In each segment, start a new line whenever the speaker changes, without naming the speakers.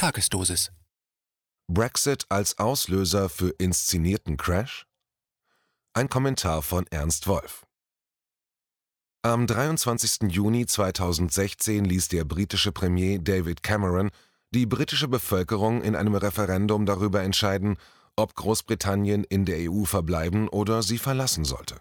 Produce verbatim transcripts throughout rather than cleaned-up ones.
Tagesdosis.
Brexit als Auslöser für inszenierten Crash? Ein Kommentar von Ernst Wolf. Am dreiundzwanzigsten Juni zweitausendsechzehn ließ der britische Premier David Cameron die britische Bevölkerung in einem Referendum darüber entscheiden, ob Großbritannien in der E U verbleiben oder sie verlassen sollte.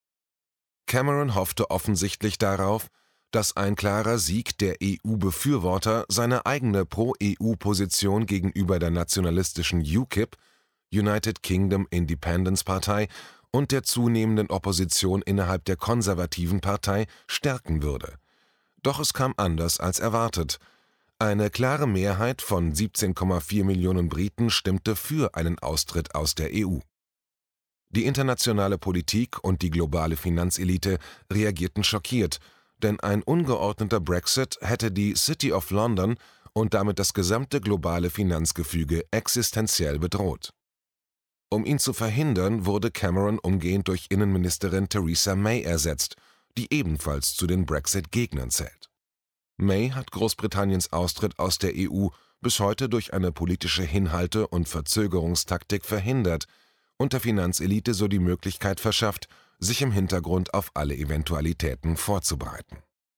Cameron hoffte offensichtlich darauf, dass ein klarer Sieg der E U-Befürworter seine eigene Pro-E U-Position gegenüber der nationalistischen U KIP, United Kingdom Independence Partei, und der zunehmenden Opposition innerhalb der konservativen Partei stärken würde. Doch es kam anders als erwartet. Eine klare Mehrheit von siebzehn Komma vier Millionen Briten stimmte für einen Austritt aus der E U. Die internationale Politik und die globale Finanzelite reagierten schockiert, denn ein ungeordneter Brexit hätte die City of London und damit das gesamte globale Finanzgefüge existenziell bedroht. Um ihn zu verhindern, wurde Cameron umgehend durch Innenministerin Theresa May ersetzt, die ebenfalls zu den Brexit-Gegnern zählt. May hat Großbritanniens Austritt aus der E U bis heute durch eine politische Hinhalte- und Verzögerungstaktik verhindert und der Finanzelite so die Möglichkeit verschafft, sich im Hintergrund auf alle Eventualitäten vorzubereiten.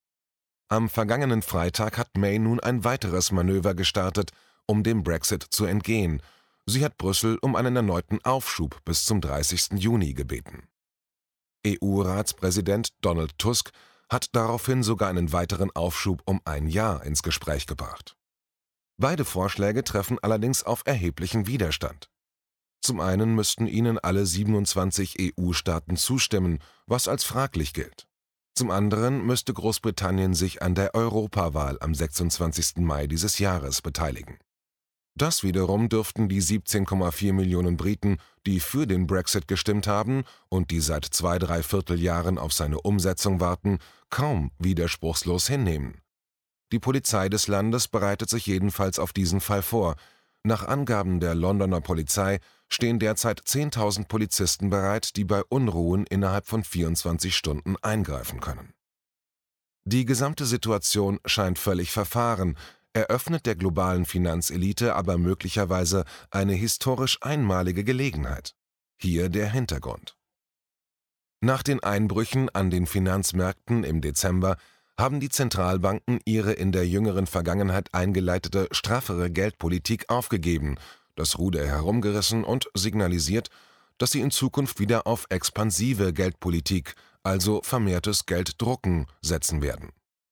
Am vergangenen Freitag hat May nun ein weiteres Manöver gestartet, um dem Brexit zu entgehen. Sie hat Brüssel um einen erneuten Aufschub bis zum dreißigsten Juni gebeten. E U-Ratspräsident Donald Tusk hat daraufhin sogar einen weiteren Aufschub um ein Jahr ins Gespräch gebracht. Beide Vorschläge treffen allerdings auf erheblichen Widerstand. Zum einen müssten ihnen alle siebenundzwanzig E U-Staaten zustimmen, was als fraglich gilt. Zum anderen müsste Großbritannien sich an der Europawahl am sechsundzwanzigsten Mai dieses Jahres beteiligen. Das wiederum dürften die siebzehn Komma vier Millionen Briten, die für den Brexit gestimmt haben und die seit zwei, drei Vierteljahren auf seine Umsetzung warten, kaum widerspruchslos hinnehmen. Die Polizei des Landes bereitet sich jedenfalls auf diesen Fall vor. Nach Angaben der Londoner Polizei stehen derzeit zehntausend Polizisten bereit, die bei Unruhen innerhalb von vierundzwanzig Stunden eingreifen können. Die gesamte Situation scheint völlig verfahren, eröffnet der globalen Finanzelite aber möglicherweise eine historisch einmalige Gelegenheit. Hier der Hintergrund. Nach den Einbrüchen an den Finanzmärkten im Dezember haben die Zentralbanken ihre in der jüngeren Vergangenheit eingeleitete straffere Geldpolitik aufgegeben, das Ruder herumgerissen und signalisiert, dass sie in Zukunft wieder auf expansive Geldpolitik, also vermehrtes Gelddrucken, setzen werden.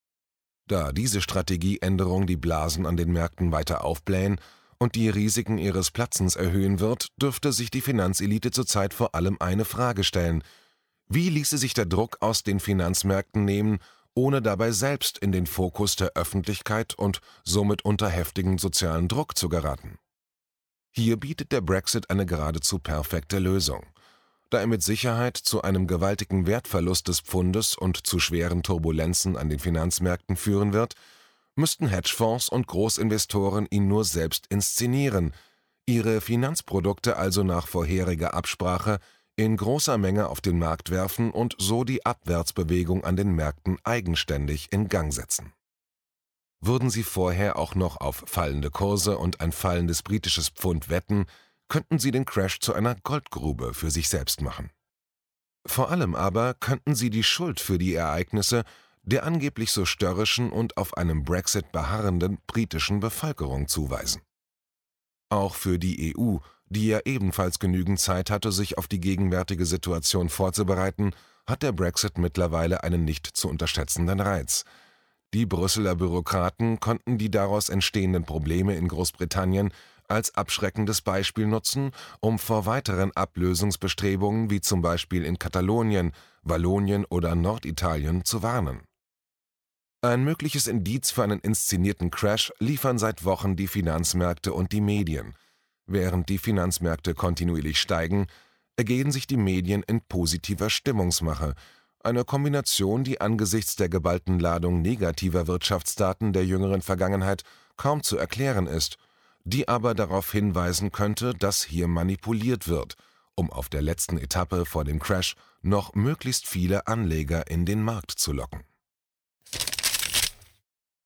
Da diese Strategieänderung die Blasen an den Märkten weiter aufblähen und die Risiken ihres Platzens erhöhen wird, dürfte sich die Finanzelite zurzeit vor allem eine Frage stellen: Wie ließe sich der Druck aus den Finanzmärkten nehmen, ohne dabei selbst in den Fokus der Öffentlichkeit und somit unter heftigen sozialen Druck zu geraten? Hier bietet der Brexit eine geradezu perfekte Lösung. Da er mit Sicherheit zu einem gewaltigen Wertverlust des Pfundes und zu schweren Turbulenzen an den Finanzmärkten führen wird, müssten Hedgefonds und Großinvestoren ihn nur selbst inszenieren, ihre Finanzprodukte also nach vorheriger Absprache in großer Menge auf den Markt werfen und so die Abwärtsbewegung an den Märkten eigenständig in Gang setzen. Würden sie vorher auch noch auf fallende Kurse und ein fallendes britisches Pfund wetten, könnten sie den Crash zu einer Goldgrube für sich selbst machen. Vor allem aber könnten sie die Schuld für die Ereignisse der angeblich so störrischen und auf einem Brexit beharrenden britischen Bevölkerung zuweisen. Auch für die E U, die ja ebenfalls genügend Zeit hatte, sich auf die gegenwärtige Situation vorzubereiten, hat der Brexit mittlerweile einen nicht zu unterschätzenden Reiz. Die Brüsseler Bürokraten konnten die daraus entstehenden Probleme in Großbritannien als abschreckendes Beispiel nutzen, um vor weiteren Ablösungsbestrebungen wie zum Beispiel in Katalonien, Wallonien oder Norditalien zu warnen. Ein mögliches Indiz für einen inszenierten Crash liefern seit Wochen die Finanzmärkte und die Medien. Während die Finanzmärkte kontinuierlich steigen, ergehen sich die Medien in positiver Stimmungsmache, eine Kombination, die angesichts der geballten Ladung negativer Wirtschaftsdaten der jüngeren Vergangenheit kaum zu erklären ist, die aber darauf hinweisen könnte, dass hier manipuliert wird, um auf der letzten Etappe vor dem Crash noch möglichst viele Anleger in den Markt zu locken.